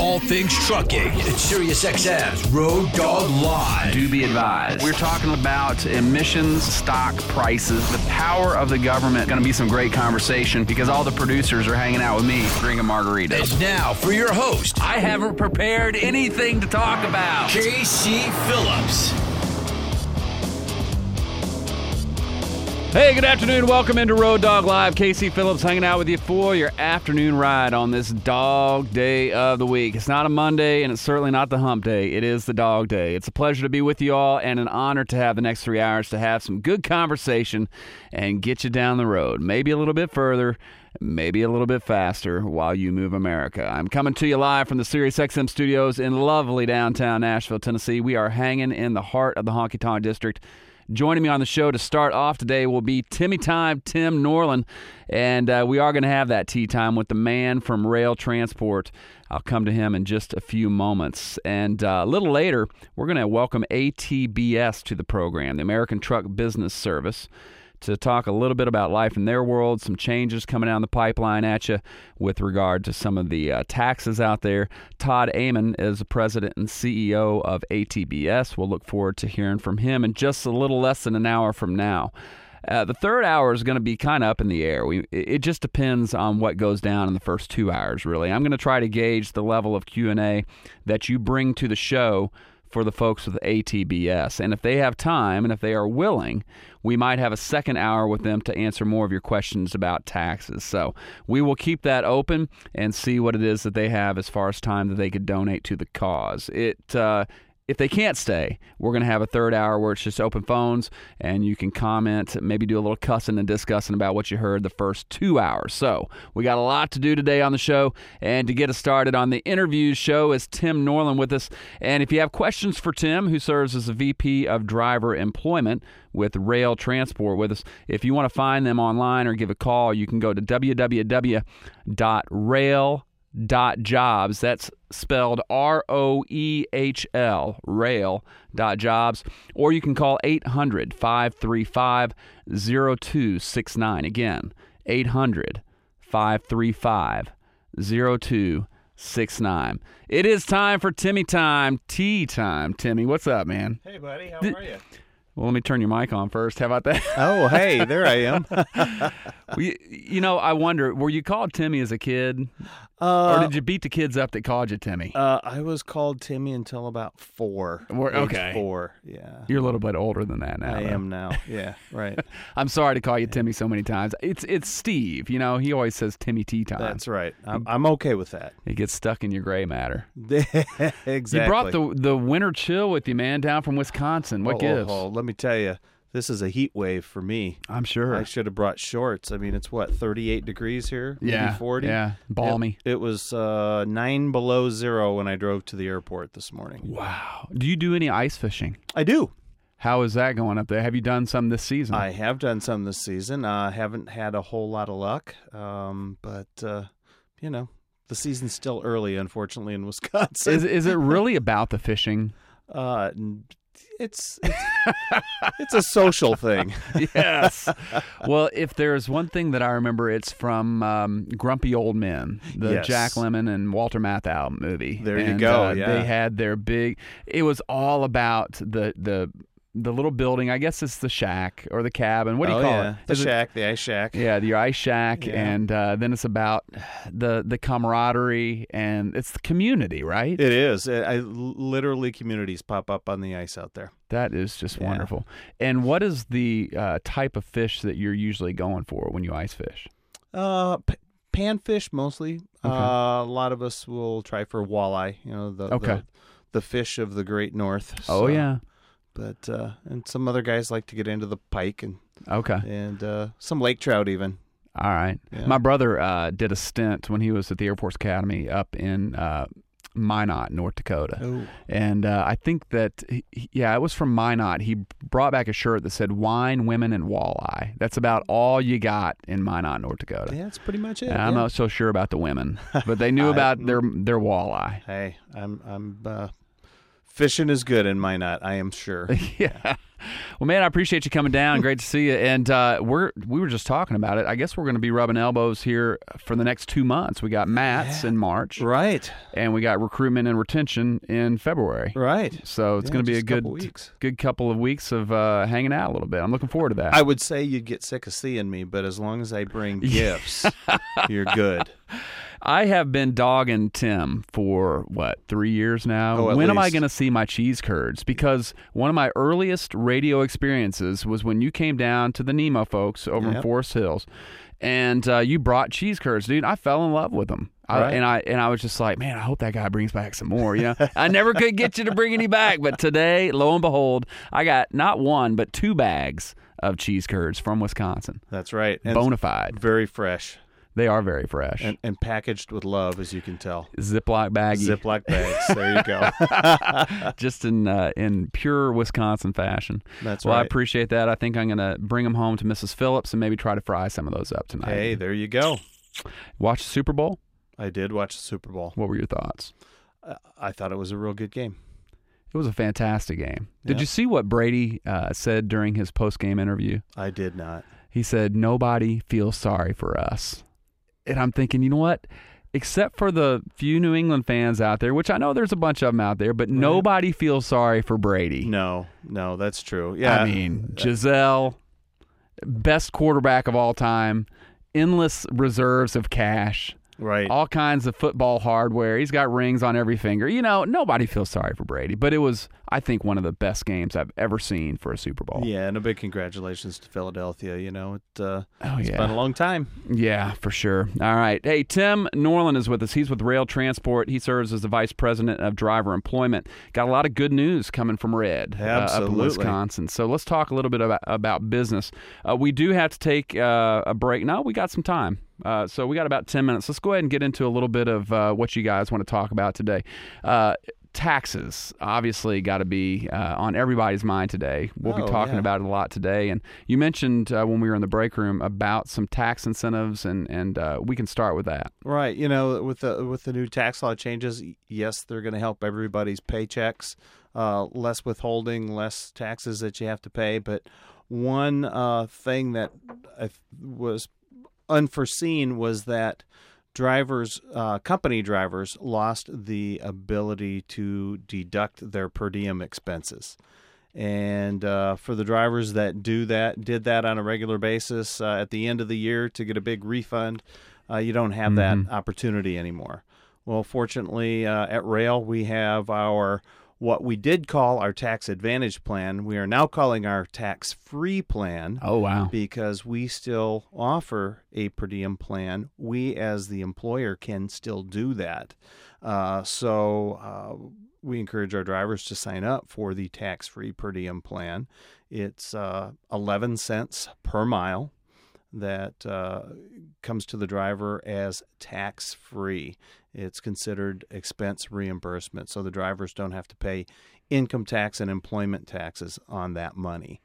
all things trucking. It's SiriusXM's Road Dog Live. Do be advised. We're talking about emissions, stock prices, the power of the government. Going to be some great conversation because all the producers are hanging out with me drinking margaritas. And now for your host, I haven't prepared anything to talk about. Casey Phillips. Hey, good afternoon. Welcome into Road Dog Live. Casey Phillips hanging out with you for your afternoon ride on this dog day of the week. It's not a Monday, and it's certainly not the hump day. It is the dog day. It's a pleasure to be with you all and an honor to have the next 3 hours to have some good conversation and get you down the road. Maybe a little bit further, maybe a little bit faster while you move America. I'm coming to you live from the SiriusXM studios in lovely downtown Nashville, Tennessee. We are hanging in the heart of the honky-tonk district. Joining me on the show to start off today will be Timmy Time, Tim Norland, and we are going to have that tea time with the man from Rail Transport. I'll come to him in just a few moments. And a little later, we're going to welcome ATBS to the program, the American Truck Business Service, to talk a little bit about life in their world, some changes coming down the pipeline at you with regard to some of the taxes out there. Todd Amon is the president and CEO of ATBS. We'll look forward to hearing from him in just a little less than an hour from now. The third hour is going to be kind of up in the air. It just depends on what goes down in the first 2 hours, really. I'm going to try to gauge the level of Q&A that you bring to the show for the folks with ATBS. And if they have time and if they are willing, we might have a second hour with them to answer more of your questions about taxes. So we will keep that open and see what it is that they have as far as time that they could donate to the cause. If they can't stay, we're going to have a third hour where it's just open phones and you can comment, maybe do a little cussing and discussing about what you heard the first 2 hours. So we got a lot to do today on the show, and to get us started on the interviews show is Tim Norland with us. And if you have questions for Tim, who serves as the VP of Driver Employment with Rail Transport with us, if you want to find them online or give a call, you can go to www.rail.jobs. That's spelled ROEHL, rail.jobs, or you can call 800-535-0269. Again, 800-535-0269. It is time for Timmy Time, tea time. Timmy, what's up, man? Hey, buddy. How are you? Well, let me turn your mic on first. How about that? Oh, hey, there I am. I wonder, were you called Timmy as a kid? Or did you beat the kids up that called you Timmy? I was called Timmy until about 4. Okay. Age 4, yeah. You're a little bit older than that now. I am now, yeah, right. I'm sorry to call you Timmy so many times. It's Steve, he always says Timmy Tea Time. That's right. I'm okay with that. It gets stuck in your gray matter. Exactly. You brought the winter chill with you, man, down from Wisconsin. What gives? Let me tell you, this is a heat wave for me. I'm sure. I should have brought shorts. I mean, it's 38 degrees here? Maybe 40? Yeah, balmy. It was 9 below zero when I drove to the airport this morning. Wow. Do you do any ice fishing? I do. How is that going up there? Have you done some this season? I have done some this season. Haven't had a whole lot of luck, but the season's still early, unfortunately, in Wisconsin. Is it really about the fishing? It's a social thing. Yes. Well, if there's one thing that I remember, it's from Grumpy Old Men, the Yes. Jack Lemmon and Walter Matthau movie. There you go, yeah. They had their big. It was all about the little building. I guess it's the shack or the cabin. What do you call it? The ice shack. Yeah, the ice shack, Yeah. and then it's about the camaraderie, and it's the community, right? It is. Literally, communities pop up on the ice out there. That is just wonderful. And what is the type of fish that you're usually going for when you ice fish? Panfish mostly. Okay. A lot of us will try for walleye. The fish of the Great North. Oh, yeah. But and some other guys like to get into the pike and some lake trout even. All right. Yeah. My brother did a stint when he was at the Air Force Academy up in Minot, North Dakota. Oh. And I think that, it was from Minot. He brought back a shirt that said wine, women, and walleye. That's about all you got in Minot, North Dakota. Yeah, that's pretty much it. And I'm not so sure about the women, but they knew about their walleye. Hey, I'm fishing is good in Minot, I am sure. Yeah. Well, man, I appreciate you coming down. Great to see you. And we were just talking about it. I guess we're going to be rubbing elbows here for the next 2 months. We got Mats in March. Right. And we got recruitment and retention in February. Right. So it's going to be a good couple of weeks of hanging out a little bit. I'm looking forward to that. I would say you'd get sick of seeing me, but as long as I bring gifts, you're good. I have been dogging Tim for, 3 years now? When am I going to see my cheese curds? Because one of my earliest radio experiences was when you came down to the Nemo folks over in Forest Hills, and you brought cheese curds, dude. I fell in love with them. Right. I was just like, man, I hope that guy brings back some more. I never could get you to bring any back, but today, lo and behold, I got not one but 2 bags of cheese curds from Wisconsin. That's right. Bona fide. Very fresh. They are very fresh. And packaged with love, as you can tell. Ziploc baggie. Ziploc bags. There you go. Just in pure Wisconsin fashion. That's right. Well, I right. appreciate that. I think I'm going to bring them home to Mrs. Phillips and maybe try to fry some of those up tonight. Hey, there you go. Watch the Super Bowl? I did watch the Super Bowl. What were your thoughts? I thought it was a real good game. It was a fantastic game. Did you see what Brady said during his post-game interview? I did not. He said, nobody feels sorry for us. And I'm thinking, you know what? Except for the few New England fans out there, which I know there's a bunch of them out there, but nobody feels sorry for Brady. No, that's true. Yeah, I mean, Giselle, best quarterback of all time, endless reserves of cash. Right. All kinds of football hardware. He's got rings on every finger. Nobody feels sorry for Brady, but it was, I think, one of the best games I've ever seen for a Super Bowl. Yeah, and a big congratulations to Philadelphia. It's been a long time. Yeah, for sure. All right. Hey, Tim Norland is with us. He's with Rail Transport. He serves as the Vice President of Driver Employment. Got a lot of good news coming from Red up in Wisconsin. So let's talk a little bit about business. We do have to take a break. No, we got some time. So we got about 10 minutes. Let's go ahead and get into a little bit of what you guys want to talk about today. Taxes obviously got to be on everybody's mind today. We'll be talking about it a lot today. And you mentioned when we were in the break room about some tax incentives, and we can start with that. Right. With the new tax law changes, yes, they're going to help everybody's paychecks. Less withholding, less taxes that you have to pay. But one thing that was unforeseen was that company drivers lost the ability to deduct their per diem expenses. And for the drivers that did that on a regular basis at the end of the year to get a big refund, you don't have that opportunity anymore. Well, fortunately, at Rail, we have what we did call our tax advantage plan. We are now calling our tax-free plan. Oh, wow. Because we still offer a per diem plan. We, as the employer, can still do that. So we encourage our drivers to sign up for the tax-free per diem plan. It's 11 cents per mile that comes to the driver as tax-free. It's considered expense reimbursement, so the drivers don't have to pay income tax and employment taxes on that money.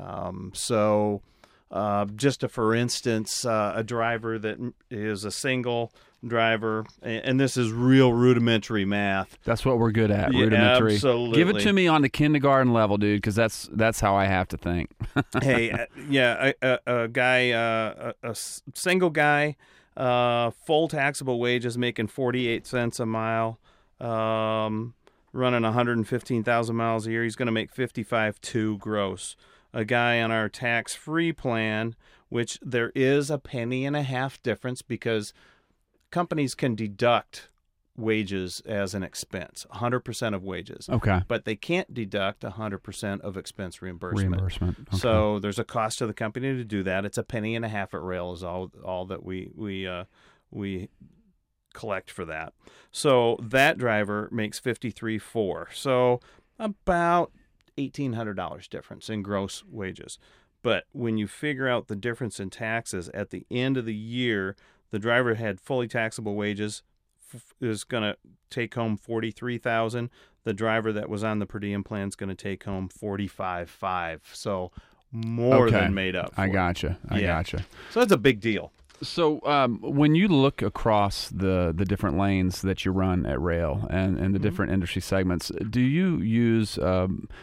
Just for instance, a driver that is a single driver, and this is real rudimentary math. That's what we're good at, yeah, rudimentary. Absolutely. Give it to me on the kindergarten level, dude, because that's how I have to think. Hey, a guy, a single guy, full taxable wages making 48 cents a mile, running 115,000 miles a year. He's going to make $55,200 gross. A guy on our tax-free plan, which there is a penny and a half difference because companies can deduct wages as an expense, 100% of wages. Okay. But they can't deduct 100% of expense reimbursement. Okay. So there's a cost to the company to do that. It's a penny and a half at Rail is all that we collect for that. So that driver makes $53,400. So about $1,800 difference in gross wages. But when you figure out the difference in taxes at the end of the year, the driver had fully taxable wages is going to take home $43,000. The driver that was on the per diem plan is going to take home $45,500. So more than made up for. I gotcha. So that's a big deal. So when you look across the different lanes that you run at Rail and the different industry segments, do you use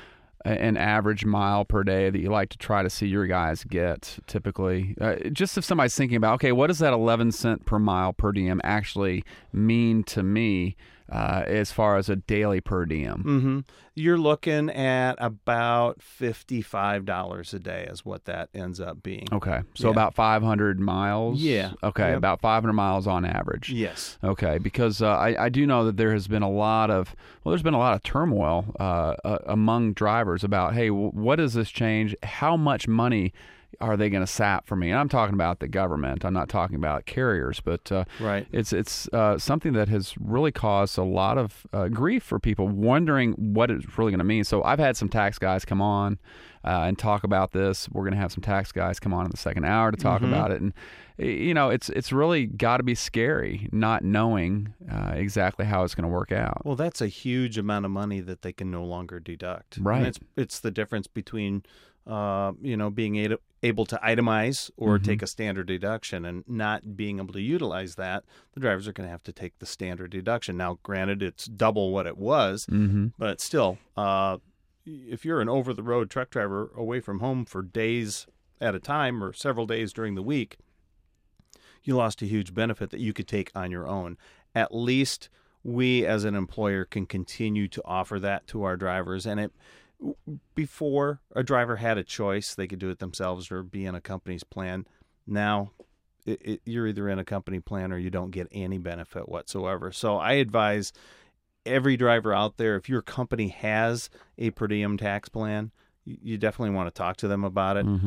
an average mile per day that you like to try to see your guys get typically? Just if somebody's thinking about, okay, what does that 11 cent per mile per diem actually mean to me as far as a daily per diem? Mm-hmm. You're looking at about $55 a day is what that ends up being. Okay, so about 500 miles? Yeah. Okay, Yep. about 500 miles on average. Yes. Okay, because I do know that there's been a lot of turmoil among drivers about, hey, what does this change? How much money are they going to sap for me? And I'm talking about the government. I'm not talking about carriers, but Right. it's something that has really caused a lot of grief for people, wondering what it's really going to mean. So I've had some tax guys come on and talk about this. We're going to have some tax guys come on in the second hour to talk about it. And it's really got to be scary not knowing exactly how it's going to work out. Well, that's a huge amount of money that they can no longer deduct. Right. And it's the difference between being able to itemize or take a standard deduction, and not being able to utilize that. The drivers are going to have to take the standard deduction. Now, granted, it's double what it was, but still, if you're an over-the-road truck driver away from home for days at a time or several days during the week, you lost a huge benefit that you could take on your own. At least we as an employer can continue to offer that to our drivers. And before, a driver had a choice. They could do it themselves or be in a company's plan. Now, you're either in a company plan or you don't get any benefit whatsoever. So I advise every driver out there, if your company has a per diem tax plan, you definitely want to talk to them about it.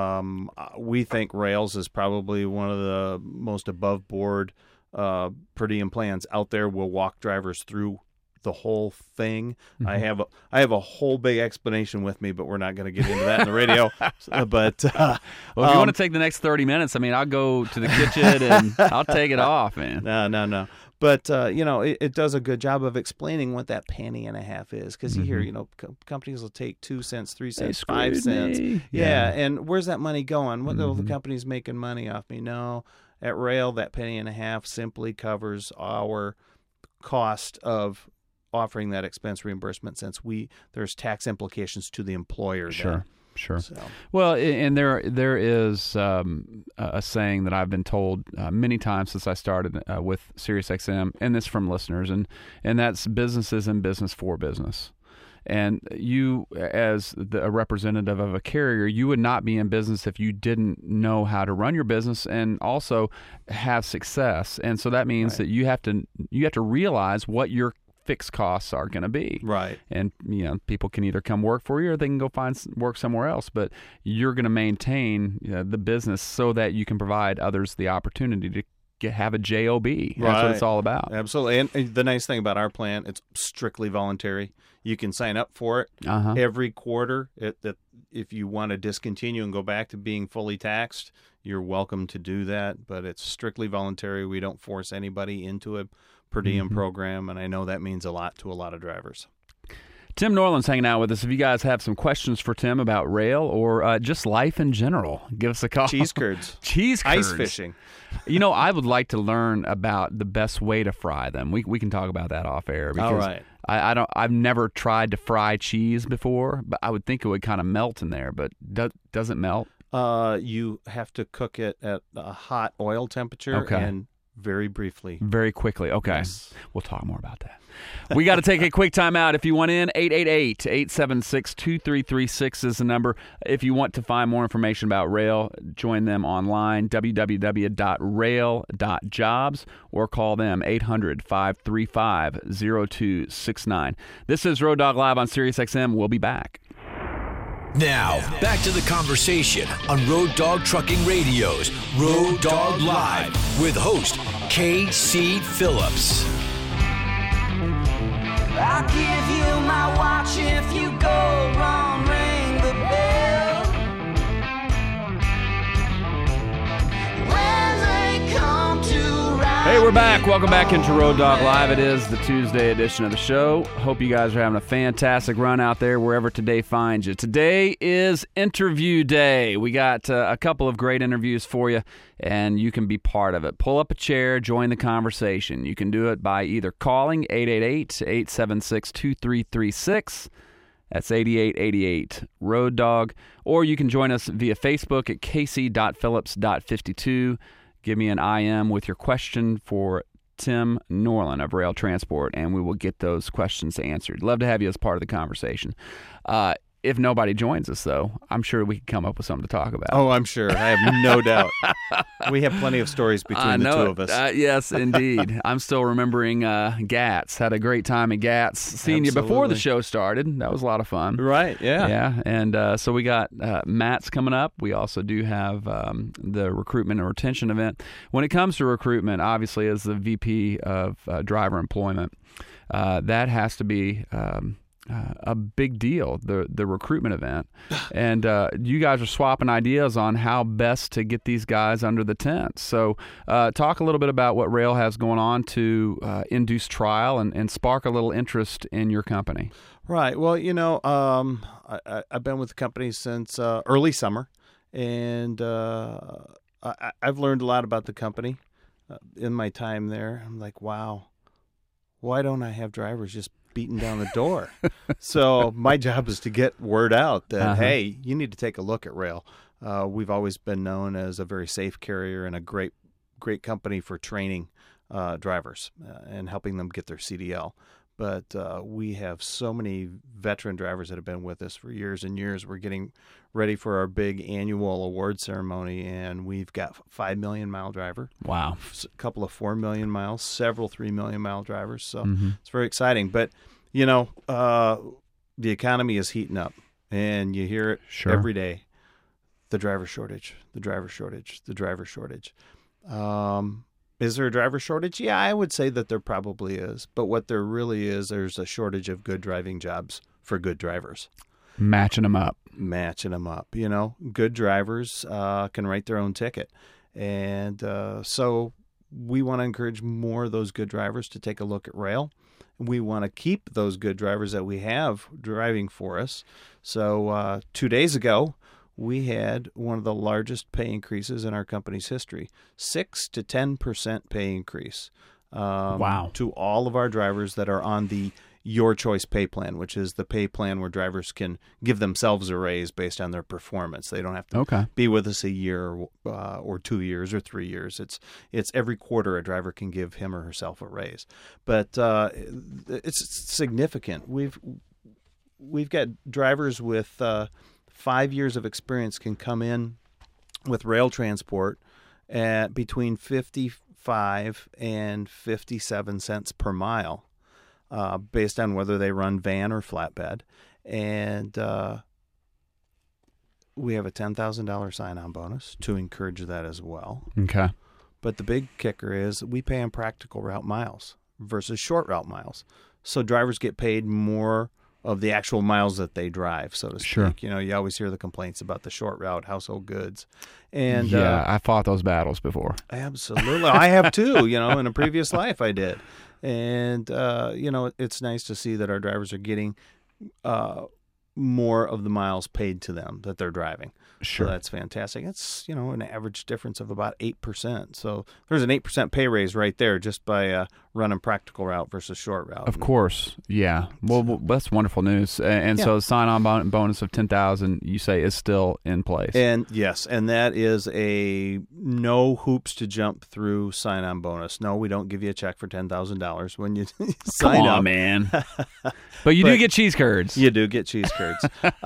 We think Rails is probably one of the most above board per diem plans out there. We'll walk drivers through the whole thing. I have a whole big explanation with me, but we're not going to get into that in the radio. But well, if you want to take the next 30 minutes, I mean, I'll go to the kitchen and I'll take it off, man. No. But, it does a good job of explaining what that penny and a half is. Because you hear, companies will take 2 cents, 3 cents, 5 cents. Yeah. And where's that money going? What the company's making money off me? No. At Rail, that penny and a half simply covers our cost of offering that expense reimbursement, since there's tax implications to the employer. Sure. Sure. So. Well, and there is a saying that I've been told many times since I started with SiriusXM, and this from listeners, and that's business is in business for business. And you, as a representative of a carrier, you would not be in business if you didn't know how to run your business and also have success. And so that means that you have to realize what your fixed costs are going to be. Right. And, people can either come work for you or they can go find work somewhere else, but you're going to maintain the business so that you can provide others the opportunity to have a JOB. That's what it's all about. Absolutely. And the nice thing about our plan, it's strictly voluntary. You can sign up for it every quarter. If you want to discontinue and go back to being fully taxed, you're welcome to do that, but it's strictly voluntary. We don't force anybody into a per diem program, and I know that means a lot to a lot of drivers. Tim Norland's hanging out with us. If you guys have some questions for Tim about Rail or just life in general, give us a call. Cheese curds. Cheese curds. Ice fishing. I would like to learn about the best way to fry them. We can talk about that off air. Because all right. I've never tried to fry cheese before, but I would think it would kind of melt in there, but does it melt? You have to cook it at a hot oil temperature and very briefly. Very quickly. Okay. Yes. We'll talk more about that. We got to take a quick time out. If you want in, 888-876-2336 is the number. If you want to find more information about Rail, join them online, www.rail.jobs, or call them 800-535-0269. This is Road Dog Live on SiriusXM. We'll be back. Now, back to the conversation on Road Dog Trucking Radio's Road Dog Live with host K.C. Phillips. I'll give you my watch if you go wrong, ring the bell. When they come to ride. Hey, we're back. Welcome back into Road Dog Live. It is the Tuesday edition of the show. Hope you guys are having a fantastic run out there wherever today finds you. Today is interview day. We got a couple of great interviews for you, and you can be part of it. Pull up a chair, join the conversation. You can do it by either calling 888-876-2336, That's 8888 Road Dog. Or you can join us via Facebook at kc.phillips.52. Give me an IM with your question for Tim Norland of Rail Transport, and we will get those questions answered. Love to have you as part of the conversation. If nobody joins us, though, I'm sure we can come up with something to talk about. Oh, I'm sure. I have no doubt. We have plenty of stories between the two of us. Yes, indeed. I'm still remembering GATS. Had a great time at GATS. Seeing you before the show started. That was a lot of fun. Right, yeah. Yeah, and so we got Matt's coming up. We also do have the recruitment and retention event. When it comes to recruitment, obviously, as the VP of driver employment, that has to be a big deal, the recruitment event. And you guys are swapping ideas on how best to get these guys under the tent. So talk a little bit about what Rail has going on to induce trial and spark a little interest in your company. Right. Well, I've been with the company since early summer, and I've learned a lot about the company in my time there. I'm like, wow, why don't I have drivers just beating down the door? So my job is to get word out that, hey, you need to take a look at Rail. We've always been known as a very safe carrier and a great company for training drivers and helping them get their CDL. But we have so many veteran drivers that have been with us for years and years. We're getting ready for our big annual award ceremony, and we've got 5 million mile driver. Wow. A couple of 4 million miles, several 3 million mile drivers. So it's very exciting. But, the economy is heating up, and you hear it every day. The driver shortage, the driver shortage, the driver shortage. Is there a driver shortage? Yeah, I would say that there probably is. But what there really is, there's a shortage of good driving jobs for good drivers. Matching them up. Good drivers can write their own ticket. And so we want to encourage more of those good drivers to take a look at Rail. We want to keep those good drivers that we have driving for us. So 2 days ago, we had one of the largest pay increases in our company's history, 6 to 10% pay increase. Wow. To all of our drivers that are on the Your Choice pay plan, which is the pay plan where drivers can give themselves a raise based on their performance. They don't have to be with us a year or 2 years or 3 years. It's every quarter a driver can give him or herself a raise. But it's significant. We've got drivers with 5 years of experience can come in with Rail Transport at between 55 and 57 cents per mile, based on whether they run van or flatbed. And we have a $10,000 sign-on bonus to encourage that as well. Okay. But the big kicker is we pay on practical route miles versus short route miles. So drivers get paid more of the actual miles that they drive, so to speak. Sure. You always hear the complaints about the short route household goods. And I fought those battles before. Absolutely. I have too, in a previous life I did. And, it's nice to see that our drivers are getting more of the miles paid to them that they're driving. Sure. So that's fantastic. It's, an average difference of about 8%. So there's an 8% pay raise right there just by running practical route versus short route. Of course. Yeah. Well, that's wonderful news. And so sign-on bonus of $10,000, you say, is still in place. And yes, and that is a no hoops to jump through sign-on bonus. No, we don't give you a check for $10,000 when you sign up. Come on, man. But you do get cheese curds. You do get cheese curds.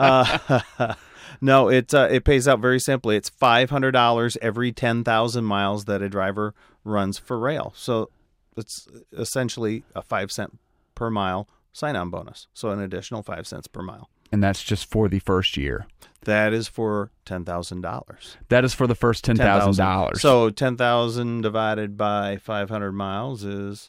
No, it pays out very simply. It's $500 every 10,000 miles that a driver runs for Rail. So it's essentially a 5 cent per mile sign-on bonus. So an additional 5 cents per mile. And that's just for the first year. That is for $10,000. That is for the first $10,000. So 10,000 divided by 500 miles is.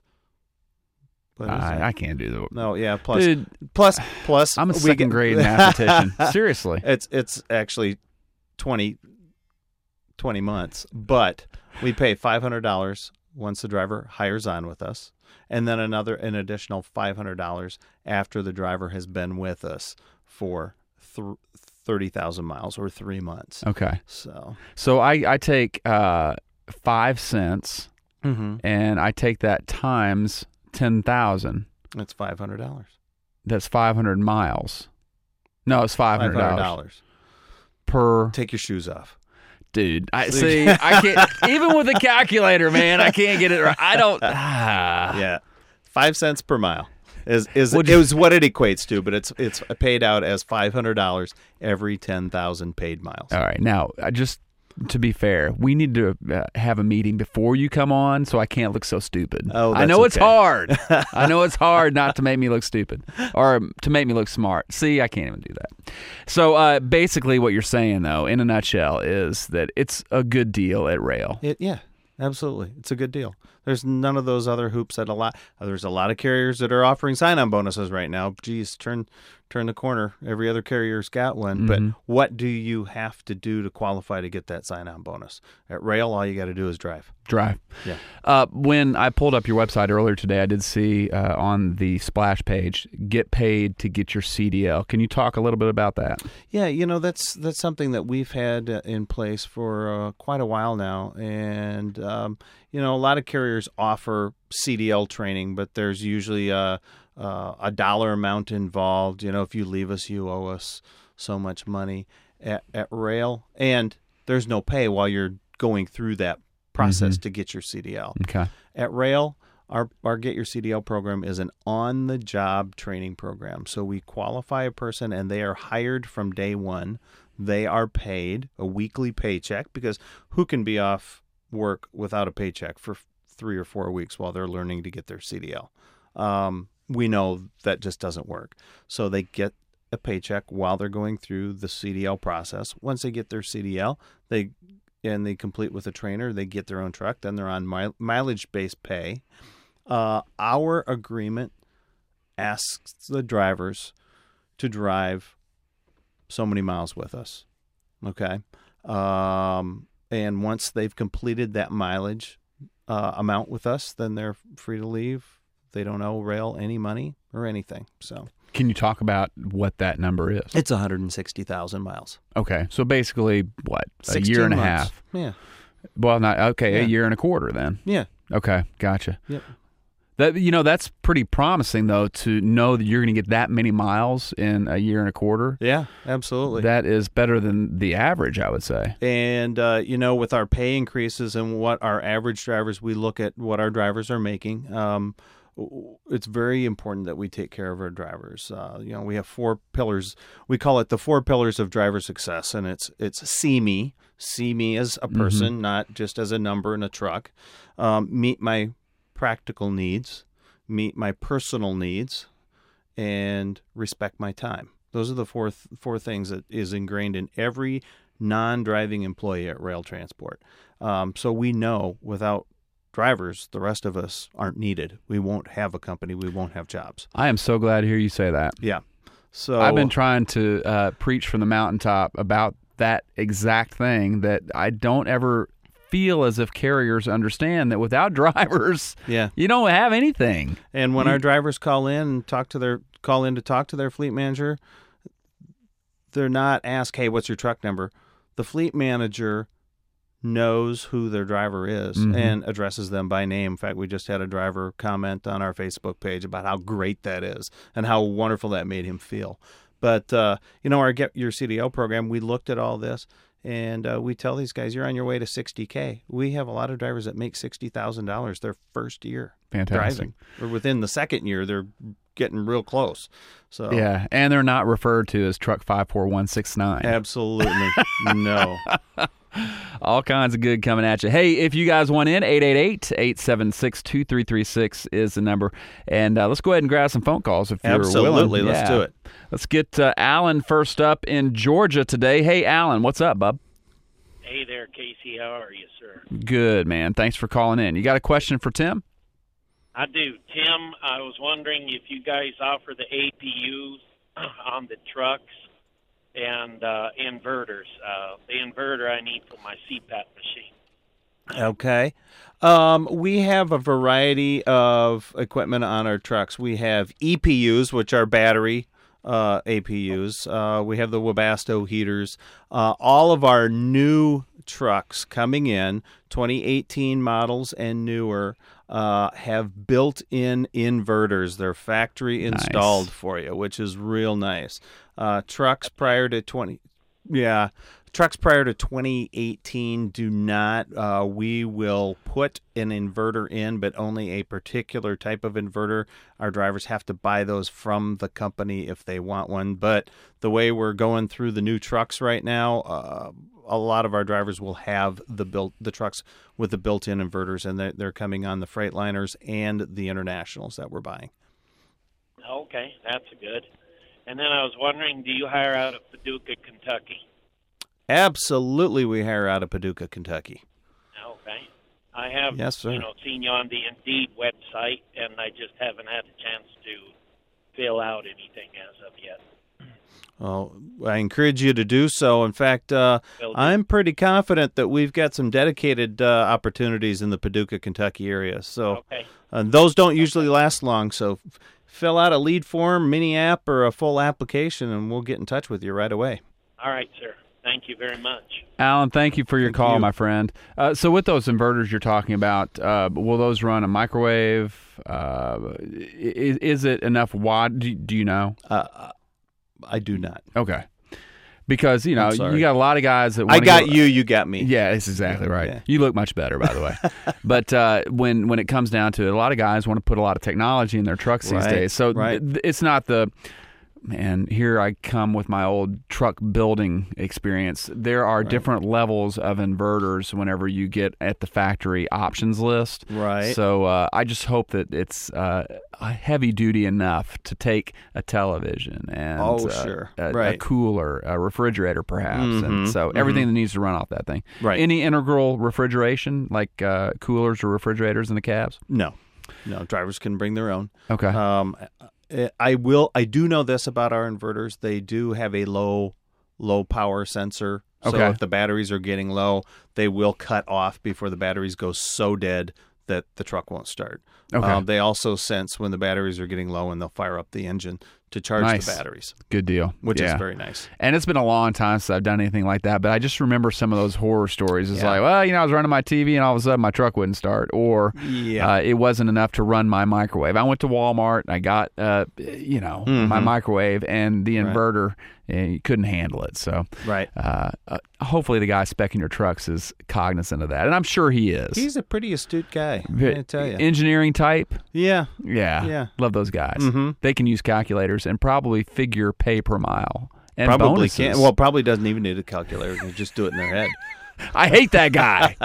I can't do that. No, yeah. Plus. I'm a second grade mathematician. Seriously, it's actually 20 months, but we pay $500 once the driver hires on with us, and then an additional $500 after the driver has been with us for 30,000 miles or 3 months. Okay. So I take 5 cents, and I take that times 10,000. That's $500. That's 500 miles. No, it's $500 per. Take your shoes off. Dude, I can't. Even with a calculator, man, I can't get it right. I don't. Yeah, 5 cents per mile is what it equates to, but it's paid out as $500 every 10,000 paid miles. All right, now just to be fair, we need to have a meeting before you come on, so I can't look so stupid. Oh, I know it's hard. I know it's hard not to make me look stupid or to make me look smart. See, I can't even do that. So basically, what you're saying, though, in a nutshell, is that it's a good deal at Rail. Yeah, absolutely, it's a good deal. There's none of those other hoops that there's a lot of carriers that are offering sign-on bonuses right now. Geez, turn the corner. Every other carrier's got one. But what do you have to do to qualify to get that sign-on bonus? At Rail, all you got to do is drive. Yeah. When I pulled up your website earlier today, I did see on the splash page, get paid to get your CDL. Can you talk a little bit about that? Yeah, that's something that we've had in place for quite a while now. And, a lot of carriers offer CDL training, but there's usually a dollar amount involved. If you leave us, you owe us so much money at Rail. And there's no pay while you're going through that process to get your CDL. Okay. At Rail, our Get Your CDL program is an on-the-job training program. So we qualify a person, and they are hired from day one. They are paid a weekly paycheck, because who can be off work without a paycheck for 3 or 4 weeks while they're learning to get their CDL? We know that just doesn't work. So they get a paycheck while they're going through the CDL process. Once they get their CDL, they complete with a trainer, they get their own truck, then they're on mileage-based pay. Our agreement asks the drivers to drive so many miles with us, okay? And once they've completed that mileage amount with us, then they're free to leave. They don't owe Rail any money or anything. So, can you talk about what that number is? It's 160,000 miles. Okay, so basically, what, a year and a half? Yeah. Well, not okay. Yeah. A year and a quarter then. Yeah. Okay, gotcha. Yep. That's pretty promising, though, to know that you're going to get that many miles in a year and a quarter. Yeah, absolutely. That is better than the average, I would say. And, with our pay increases and what our average drivers, we look at what our drivers are making. It's very important that we take care of our drivers. We have 4 pillars. We call it the 4 pillars of driver success, and it's see me. See me as a person, not just as a number in a truck. Meet my practical needs, meet my personal needs, and respect my time. Those are the four things that is ingrained in every non-driving employee at Rail Transport. So we know without drivers, the rest of us aren't needed. We won't have a company. We won't have jobs. I am so glad to hear you say that. Yeah. So I've been trying to preach from the mountaintop about that exact thing, that I don't ever feel as if carriers understand that without drivers, you don't have anything. And when our drivers call in and talk to their fleet manager, they're not asked, "Hey, what's your truck number?" The fleet manager knows who their driver is and addresses them by name. In fact, we just had a driver comment on our Facebook page about how great that is and how wonderful that made him feel. But, our Get Your CDL program, we looked at all this, and we tell these guys, you're on your way to $60K. We have a lot of drivers that make $60,000 their first year driving. Or within the second year, they're getting real close. So yeah, and they're not referred to as Truck 54169. Absolutely. No. All kinds of good coming at you. Hey, if you guys want in, 888-876-2336 is the number. And let's go ahead and grab some phone calls if you're willing. Absolutely. Let's do it. Let's get Alan first up in Georgia today. Hey, Alan, what's up, bub? Hey there, Casey. How are you, sir? Good, man. Thanks for calling in. You got a question for Tim? I do. Tim, I was wondering if you guys offer the APUs on the trucks and inverters. The inverter I need for my CPAP machine. Okay. We have a variety of equipment on our trucks. We have EPUs, which are battery APUs. We have the Webasto heaters. All of our new trucks coming in, 2018 models and newer, have built-in inverters. They're factory installed for you, which is real nice. Trucks prior to 2018 do not. We will put an inverter in, but only a particular type of inverter. Our drivers have to buy those from the company if they want one. But the way we're going through the new trucks right now, a lot of our drivers will have the trucks with the built-in inverters, and they're coming on the Freightliners and the Internationals that we're buying. Okay, that's good. And then I was wondering, do you hire out of Paducah, Kentucky? Absolutely, we hire out of Paducah, Kentucky. Okay. I have, Yes, sir. seen you on the Indeed website, and I just haven't had a chance to fill out anything as of yet. Well, I encourage you to do so. In fact, I'm pretty confident that we've got some dedicated opportunities in the Paducah, Kentucky area. So those don't usually last long. So fill out a lead form, mini app, or a full application, and we'll get in touch with you right away. All right, sir. Thank you very much. Alan, thank you for your call, my friend. So with those inverters you're talking about, will those run a microwave? Is it enough watt? Do you know? I do not. Okay. Because, you got a lot of guys that I got you, you got me. Yeah, that's exactly right. Yeah. You look much better, by the way. But when it comes down to it, a lot of guys want to put a lot of technology in their trucks these days. So it's not the... Man, here I come with my old truck building experience. There are different levels of inverters whenever you get at the factory options list. Right. So I just hope that it's heavy duty enough to take a television and a cooler, a refrigerator perhaps. And so everything that needs to run off that thing. Right. Any integral refrigeration like coolers or refrigerators in the cabs? No, drivers can bring their own. Okay. I do know this about our inverters. They do have a low power sensor. So if the batteries are getting low, they will cut off before the batteries go so dead that the truck won't start. Okay. They also sense when the batteries are getting low, and they'll fire up the engine to charge the batteries. Good deal. Which is very nice. And it's been a long time since I've done anything like that, but I just remember some of those horror stories. It's like, well, I was running my TV and all of a sudden my truck wouldn't start, or it wasn't enough to run my microwave. I went to Walmart and I got, my microwave and the inverter, and you couldn't handle it. So hopefully the guy specing your trucks is cognizant of that, and I'm sure he is. He's a pretty astute guy, I'm going to tell you. Engineering type? Yeah. Love those guys. They can use calculators and probably figure pay per mile. And probably bonuses. can't. Well, probably doesn't even need a calculator. They just do it in their head. I hate that guy.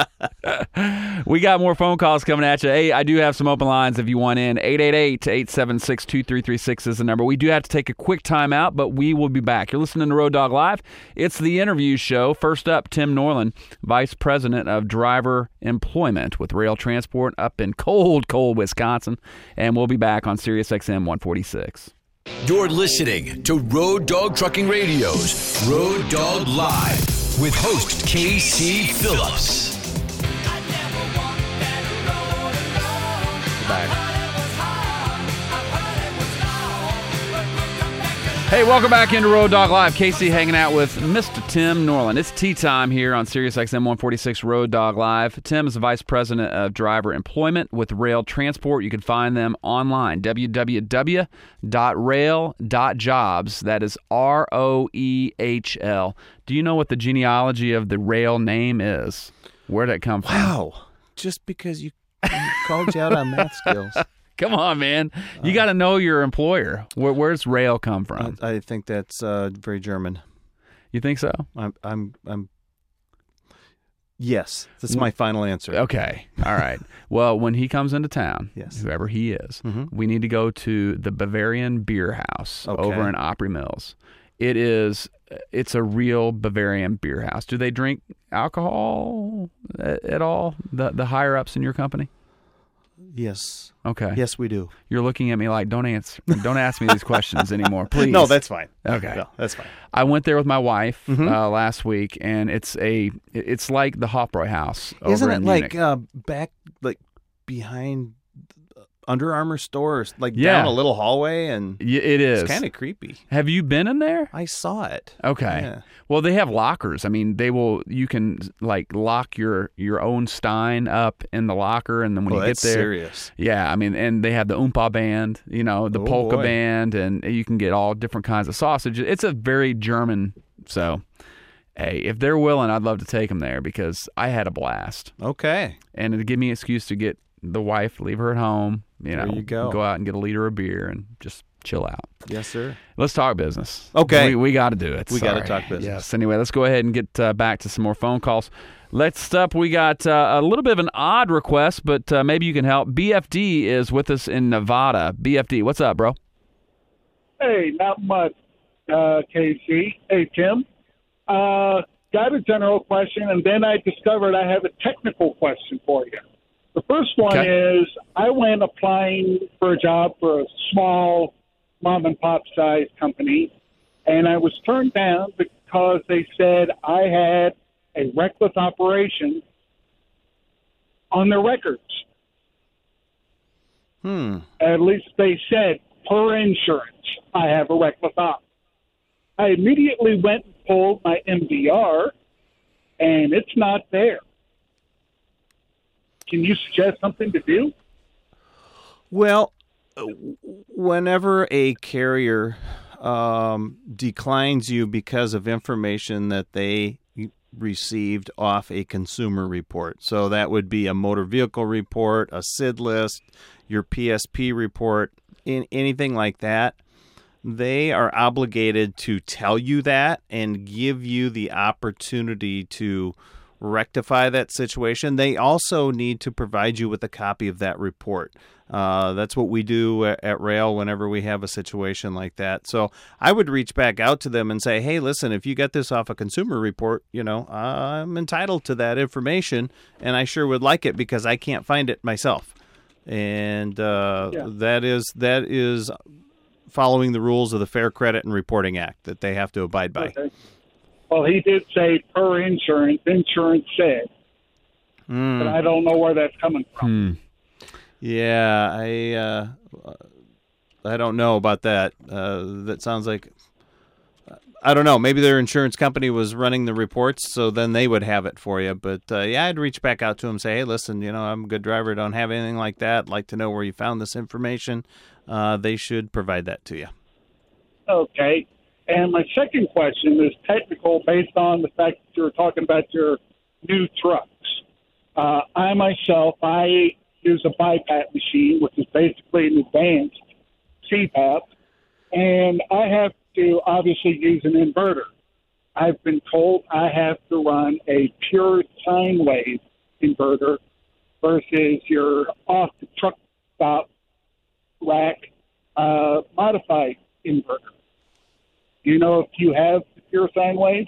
We got more phone calls coming at you. Hey, I do have some open lines if you want in. 888-876-2336 is the number. We do have to take a quick time out, but we will be back. You're listening to Road Dog Live. It's the interview show. First up, Tim Norland, Vice President of Driver Employment with Rail Transport up in cold Wisconsin. And we'll be back on Sirius XM 146. You're listening to Road Dog Trucking Radio's Road Dog Live with host KC Phillips. Hey, welcome back into Road Dog Live. Casey hanging out with Mr. Tim Norland. It's tea time here on Sirius XM 146 Road Dog Live. Tim is the Vice President of Driver Employment with Rail Transport. You can find them online, www.rail.jobs. That is ROEHL. Do you know what the genealogy of the rail name is? Where did it come from? Wow. Just because you called you out on math skills. Come on, man. You got to know your employer. Where's rail come from? I think that's very German. You think so? I'm Yes, that's my final answer. Okay. All right. Well, when he comes into town, whoever he is, we need to go to the Bavarian Beer House over in Opry Mills. It's a real Bavarian beer house. Do they drink alcohol at all? The higher ups in your company? Yes. Okay. Yes, we do. You're looking at me like, don't ask me these questions anymore, please. No, that's fine. Okay. No, that's fine. I went there with my wife last week, and it's like the Hofbräu House over Isn't it in like Munich. back, like behind Under Armour store, like Yeah. down a little hallway, and It is. it's kind of creepy. Have you been in there? I saw it. Okay. Yeah. Well, they have lockers. I mean, you can like lock your own Stein up in the locker, and then when Well, you get that's there, serious. yeah, I mean, and they have the Oompa band, the Oh, polka boy. band, and you can get all different kinds of sausage. It's a very German. So, hey, if they're willing, I'd love to take them there because I had a blast, Okay. and it'd give me an excuse to get the wife, leave her at home, There you go. out and get a liter of beer and just chill out. Yes, sir. Let's talk business. Okay. We got to do it. We gotta Sorry. talk business. Yes. Anyway, let's go ahead and get back to some more phone calls. Next up, we got a little bit of an odd request, but maybe you can help. BFD is with us in Nevada. BFD, what's up, bro? Hey, not much, KC. Hey, Tim. Got a general question, and then I discovered I have a technical question for you. The first one is I went applying for a job for a small mom-and-pop size company, and I was turned down because they said I had a reckless operation on their records. At least they said, per insurance, I have a reckless op. I immediately went and pulled my MVR, and it's not there. Can you suggest something to do? Well, whenever a carrier declines you because of information that they received off a consumer report, so that would be a motor vehicle report, a SID list, your PSP report, anything like that, they are obligated to tell you that and give you the opportunity to rectify that situation. They also need to provide you with a copy of that report. That's what we do at Rail whenever we have a situation like that. So I would reach back out to them and say, hey, listen, if you get this off a consumer report, I'm entitled to that information, and I sure would like it because I can't find it myself. And that is following the rules of the Fair Credit and Reporting Act that they have to abide by. Okay. Well, he did say per insurance. Insurance said. But I don't know where that's coming from. Yeah, I don't know about that. That sounds like, I don't know, maybe their insurance company was running the reports, so then they would have it for you. But yeah, I'd reach back out to them and say, hey, listen, I'm a good driver, don't have anything like that. I'd like to know where you found this information. They should provide that to you. Okay. And my second question is technical based on the fact that you were talking about your new trucks. I myself use a BiPAP machine, which is basically an advanced CPAP, and I have to obviously use an inverter. I've been told I have to run a pure sine wave inverter versus your off the truck stop rack modified inverter. Do you know if you have the pure sine wave?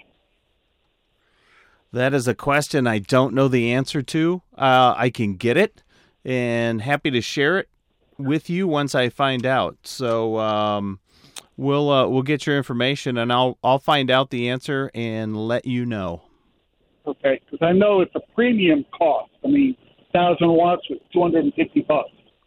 That is a question I don't know the answer to. I can get it, and happy to share it with you once I find out. So we'll get your information, and I'll find out the answer and let you know. Okay, because I know it's a premium cost. I mean, 1,000 watts was $250.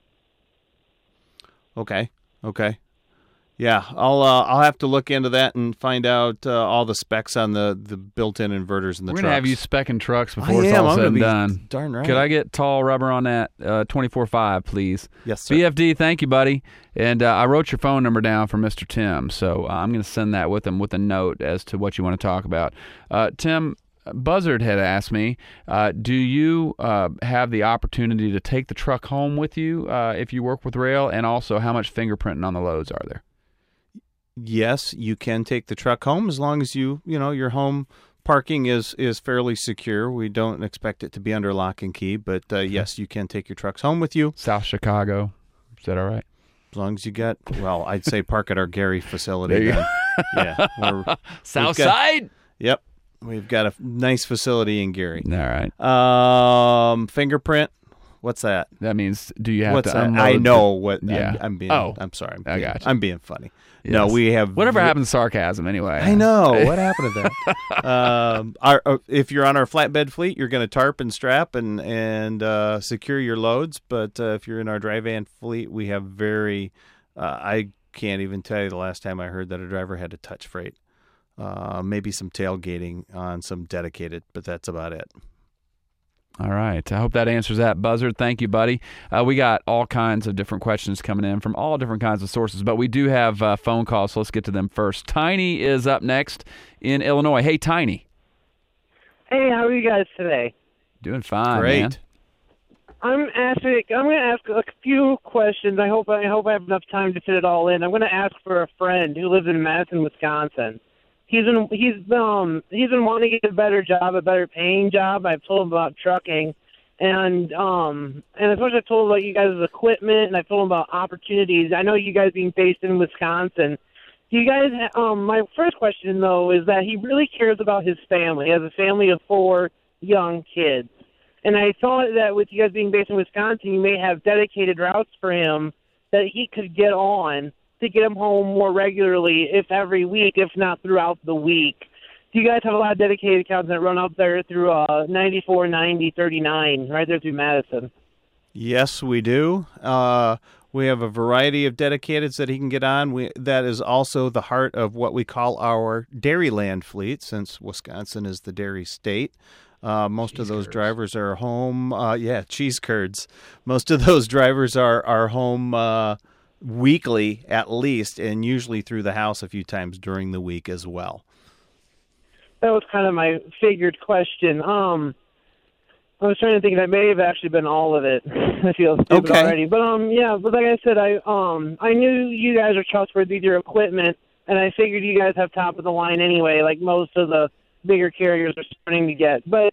Okay. Yeah, I'll have to look into that and find out all the specs on the built-in inverters in the We're trucks. going to have you specking trucks before it's I am. all I'm said gonna and be done. darn right. Could I get tall rubber on that 24.5, please? Yes, sir. BFD, thank you, buddy. And I wrote your phone number down for Mr. Tim, so I'm going to send that with him with a note as to what you want to talk about. Tim, Buzzard had asked me, do you have the opportunity to take the truck home with you if you work with Rail, and also how much fingerprinting on the loads are there? Yes, you can take the truck home as long as your home parking is fairly secure. We don't expect it to be under lock and key, but yes, you can take your trucks home with you. South Chicago. Is that all right? As long as you got, I'd say park at our Gary facility. There you then. Yeah. South Side? Yep. We've got a nice facility in Gary. All right. Fingerprint. What's that? That means do you have What's to that? unload? I know what. Yeah. I'm being. Oh. I'm sorry. I got you. I'm being funny. Yes. No, we have Whatever happened to sarcasm anyway? I know. What happened to that? If you're on our flatbed fleet, you're going to tarp and strap and secure your loads. But if you're in our dry van fleet, we have very. I can't even tell you the last time I heard that a driver had to touch freight. Maybe some tailgating on some dedicated, but that's about it. All right. I hope that answers that, Buzzard. Thank you, buddy. We got all kinds of different questions coming in from all different kinds of sources, but we do have phone calls, so let's get to them first. Tiny is up next in Illinois. Hey, Tiny. Hey, how are you guys today? Doing fine, Great. man. I'm going to ask a few questions. I hope I have enough time to fit it all in. I'm going to ask for a friend who lives in Madison, Wisconsin. He's been wanting to get a better job, a better paying job. I've told him about trucking, and as much as I've told him about you guys' equipment, and I've told him about opportunities. I know you guys being based in Wisconsin. Do you guys? My first question though is that he really cares about his family. He has a family of 4 young kids, and I thought that with you guys being based in Wisconsin, you may have dedicated routes for him that he could get on to get him home more regularly, if every week, if not throughout the week. Do you guys have a lot of dedicated accounts that run up there through 94, 90, 39, right there through Madison? Yes, we do. We have a variety of dedicateds that he can get on. That is also the heart of what we call our Dairyland fleet, since Wisconsin is the dairy state. Most of those drivers are home. Cheese curds. Most of those drivers are home weekly at least, and usually through the house a few times during the week as well. That was kind of my figured question. I was trying to think that may have actually been all of it. I feel stupid already. But but like I said, I knew you guys are trustworthy with your equipment, and I figured you guys have top of the line anyway, like most of the bigger carriers are starting to get. But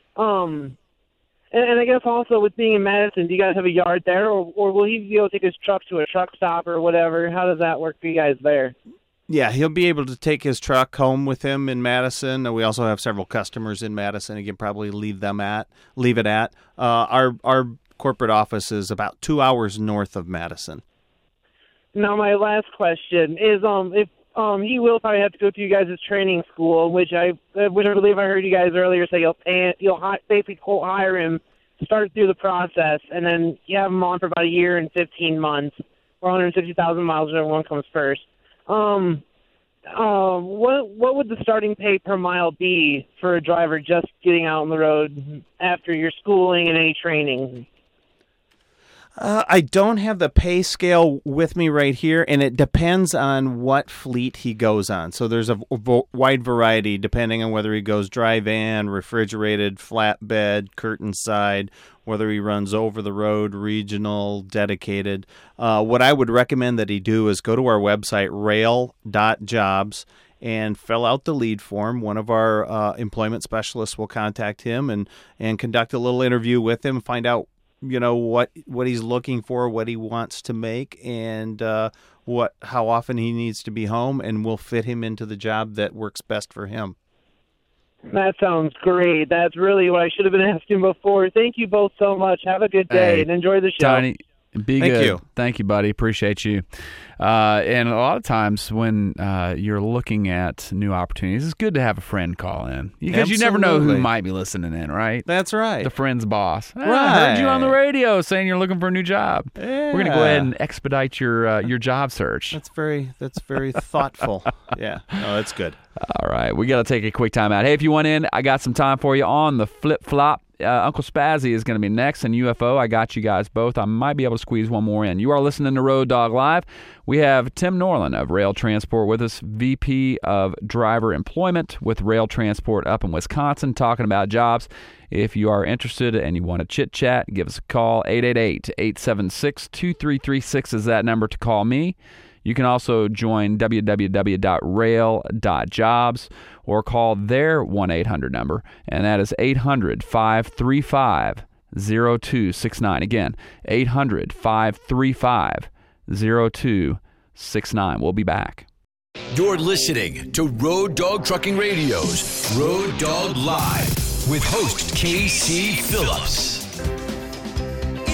and I guess also with being in Madison, do you guys have a yard there, or will he be able to take his truck to a truck stop or whatever? How does that work for you guys there? Yeah, he'll be able to take his truck home with him in Madison. We also have several customers in Madison. He can probably leave it at. Our corporate office is about 2 hours north of Madison. Now, my last question is, if he will probably have to go to you guys' training school, which I believe I heard you guys earlier say you'll basically hire him, start through the process, and then you have him on for about a year and 15 months, or 150,000 miles, whichever one comes first. What would the starting pay per mile be for a driver just getting out on the road after your schooling and any training? I don't have the pay scale with me right here, and it depends on what fleet he goes on. So there's a wide variety depending on whether he goes dry van, refrigerated, flatbed, curtain side, whether he runs over the road, regional, dedicated. What I would recommend that he do is go to our website, rail.jobs, and fill out the lead form. One of our employment specialists will contact him and conduct a little interview with him, find out what he's looking for, what he wants to make, and how often he needs to be home, and we'll fit him into the job that works best for him. That sounds great. That's really what I should have been asking before. Thank you both so much. Have a good day and enjoy the show. Tiny, be Thank good. you. Thank you, buddy. Appreciate you. And a lot of times when you're looking at new opportunities, it's good to have a friend call in because you never know who Absolutely. might be listening in, right? That's right. The friend's boss. I Right. heard you on the radio saying you're looking for a new job. Yeah. We're going to go ahead and expedite your job search. That's very thoughtful. Yeah. No, that's good. All right. We got to take a quick time out. Hey, if you want in, I got some time for you on the flip-flop. Uncle Spazzy is going to be next, and UFO. I got you guys both. I might be able to squeeze one more in. You are listening to Road Dog Live. We have Tim Norland of Rail Transport with us, VP of Driver Employment with Rail Transport up in Wisconsin, talking about jobs. If you are interested and you want to chit-chat, give us a call. 888-876-2336 is that number to call me. You can also join www.rail.jobs or call their 1-800 number, and that is 800-535-0269. Again, 800-535-0269. We'll be back. You're listening to Road Dog Trucking Radio's Road Dog Live with host KC Phillips.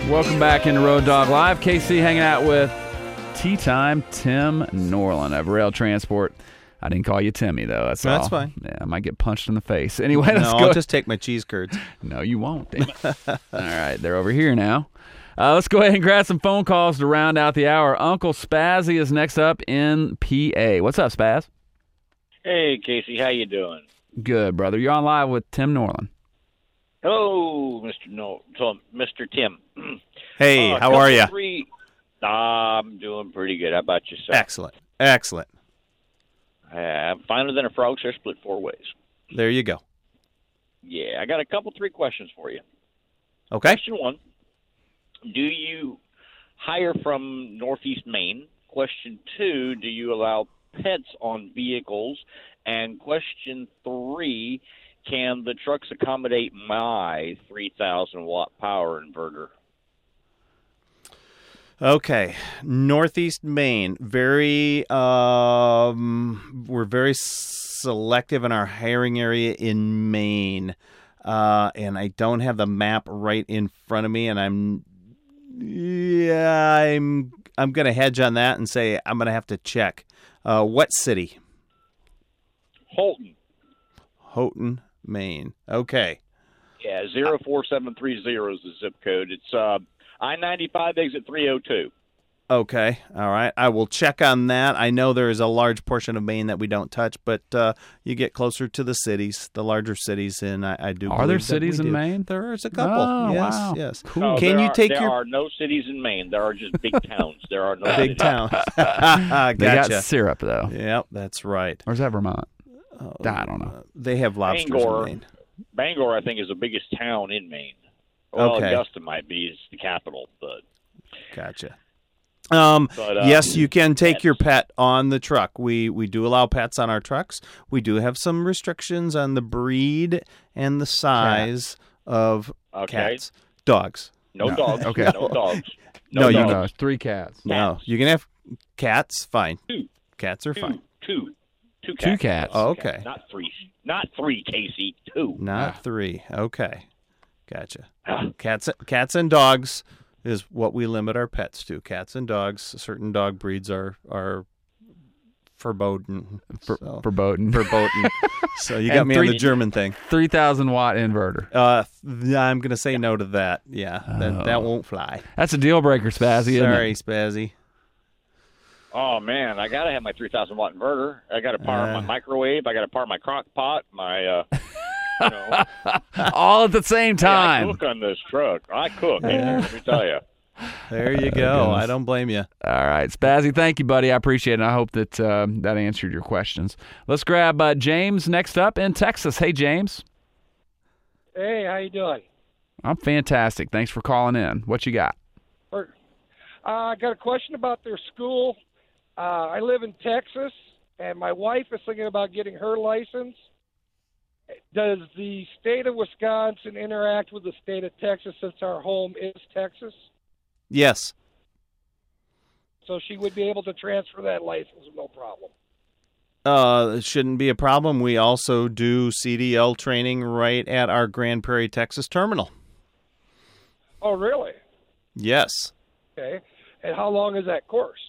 Welcome back into Road Dog Live. KC hanging out with Tea Time Tim Norland of Rail Transport. I didn't call you Timmy, though. That's all. That's fine. Yeah, I might get punched in the face. Anyway, let's No, go. I'll just take my cheese curds. No, you won't. Damn it. All right, they're over here now. Let's go ahead and grab some phone calls to round out the hour. Uncle Spazzy is next up in PA. What's up, Spaz? Hey, Casey, how you doing? Good, brother. You're on live with Tim Norland. Hello, Mr. Tim. Hey, how are you? I'm doing pretty good. How about yourself? Excellent. Excellent. I'm finer than a frog, so split 4 ways. There you go. Yeah, I got three questions for you. Okay. Question 1, do you hire from Northeast Maine? Question 2, do you allow pets on vehicles? And question 3, can the trucks accommodate my 3,000-watt power inverter? Okay, Northeast Maine. We're very selective in our hiring area in Maine, and I don't have the map right in front of me. And I'm gonna hedge on that and say I'm gonna have to check. What city? Houghton, Maine. Okay. Yeah, 04730 is the zip code. It's I-95 exit 302. Okay. All right. I will check on that. I know there is a large portion of Maine that we don't touch, but you get closer to the cities, the larger cities, and I do. Are there believe that cities we in do. Maine? There is a couple. Oh, yes, wow. yes. Cool. No, Can you take there your are no cities in Maine. There are just big towns. There are no big cities. town? They got Gotcha. syrup, though. Yep, that's right. Or is that Vermont? I don't know. They have lobsters in Maine. Bangor, I think, is the biggest town in Maine. Well, Okay. Augusta might be. It's the capital, but Gotcha. But, Yes, you can take your pet on the truck. We do allow pets on our trucks. We do have some restrictions on the breed and the size of cats. Dogs. no dogs. Okay. No dogs. No, you dogs. No, it's 3 cats. No, you can have cats. Fine. 2. Cats are fine. 2 cats. 2 cats. Oh, okay. Not 3. Not 3, Casey. 2. Not 3. Okay. Gotcha. Cats and dogs is what we limit our pets to. Cats and dogs. Certain dog breeds are verboten. Verboten. Verboten. So you And got me on 3 the German thing. 3,000-watt inverter. I'm going to say no to that. Yeah, that won't fly. That's a deal breaker, Spazzy, isn't Sorry, it? Spazzy. Oh, man, I got to have my 3,000-watt inverter. I got to power my microwave. I got to power my crock pot, my, All at the same Yeah, I time. cook on this truck. I cook, let me tell you. There you go. I don't blame you. All right, Spazzy, thank you, buddy. I appreciate it. I hope that that answered your questions. Let's grab James next up in Texas. Hey, James. Hey, how you doing? I'm fantastic. Thanks for calling in. What you got? I got a question about their school. I live in Texas, and my wife is thinking about getting her license. Does the state of Wisconsin interact with the state of Texas since our home is Texas? Yes. So she would be able to transfer that license with no problem. It shouldn't be a problem. We also do CDL training right at our Grand Prairie, Texas terminal. Oh, really? Yes. Okay. And how long is that course?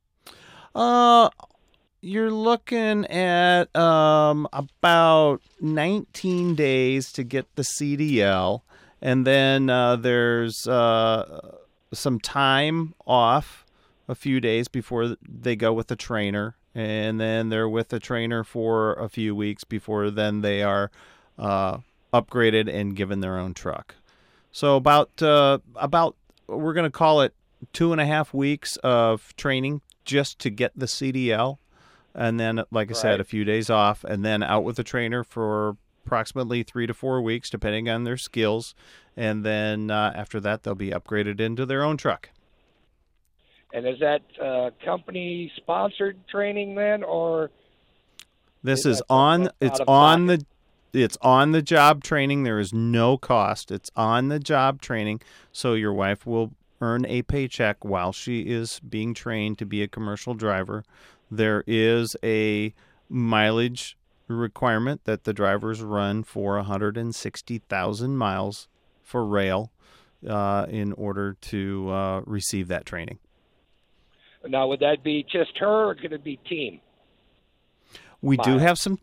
You're looking at about 19 days to get the CDL, and then there's some time off, a few days before they go with the trainer, and then they're with the trainer for a few weeks before then they are upgraded and given their own truck. So about we're going to call it 2.5 weeks of training just to get the CDL. And then, like I said, a few days off, and then out with the trainer for approximately 3 to 4 weeks, depending on their skills. And then after that, they'll be upgraded into their own truck. And is that company-sponsored training then, or? This is on. It's on the job training. There is no cost. It's on the job training, so your wife will earn a paycheck while she is being trained to be a commercial driver. There is a mileage requirement that the drivers run for 160,000 miles for rail. in order to receive that training. Now, would that be just her, or could it be team? We do have some.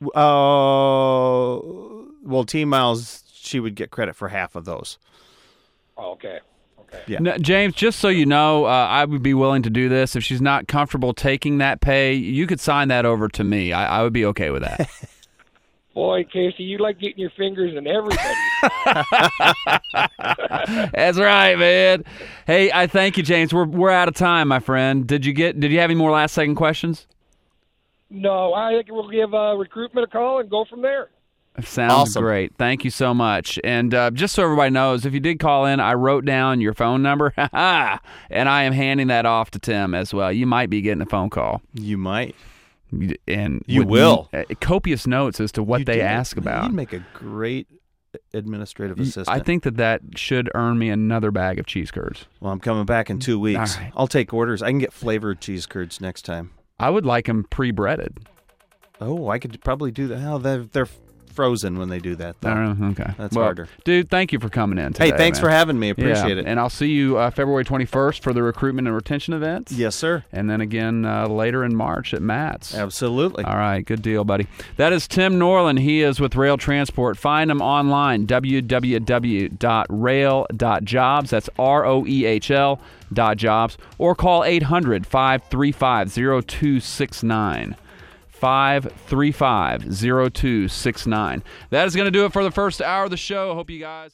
Team miles. She would get credit for half of those. Oh, okay. Yeah. Now, James, just so you know, I would be willing to do this. If she's not comfortable taking that pay, you could sign that over to me. I would be okay with that. Boy, Casey, you like getting your fingers in everybody. That's right, man. Hey, I thank you, James. We're out of time, my friend. Did you have any more last second questions? No, I think we'll give recruitment a call and go from there. Sounds awesome. Great. Thank you so much. And just so everybody knows, if you did call in, I wrote down your phone number, and I am handing that off to Tim as well. You might be getting a phone call. You might. And you will. Copious notes as to what they ask about. You'd make a great administrative assistant. I think that should earn me another bag of cheese curds. Well, I'm coming back in 2 weeks. All right. I'll take orders. I can get flavored cheese curds next time. I would like them pre-breaded. Oh, I could probably do that. Oh, they're frozen when they do that, though. Okay. That's harder. Dude, thank you for coming in today. Hey, thanks man. for having me. Appreciate it. And I'll see you February 21st for the recruitment and retention events. Yes, sir. And then again later in March at Matt's. Absolutely. All right. Good deal, buddy. That is Tim Norland. He is with Rail Transport. Find him online, www.rail.jobs. That's ROEHL.jobs. Or call 800-535-0269. 535-0269. That is going to do it for the first hour of the show. Hope you guys...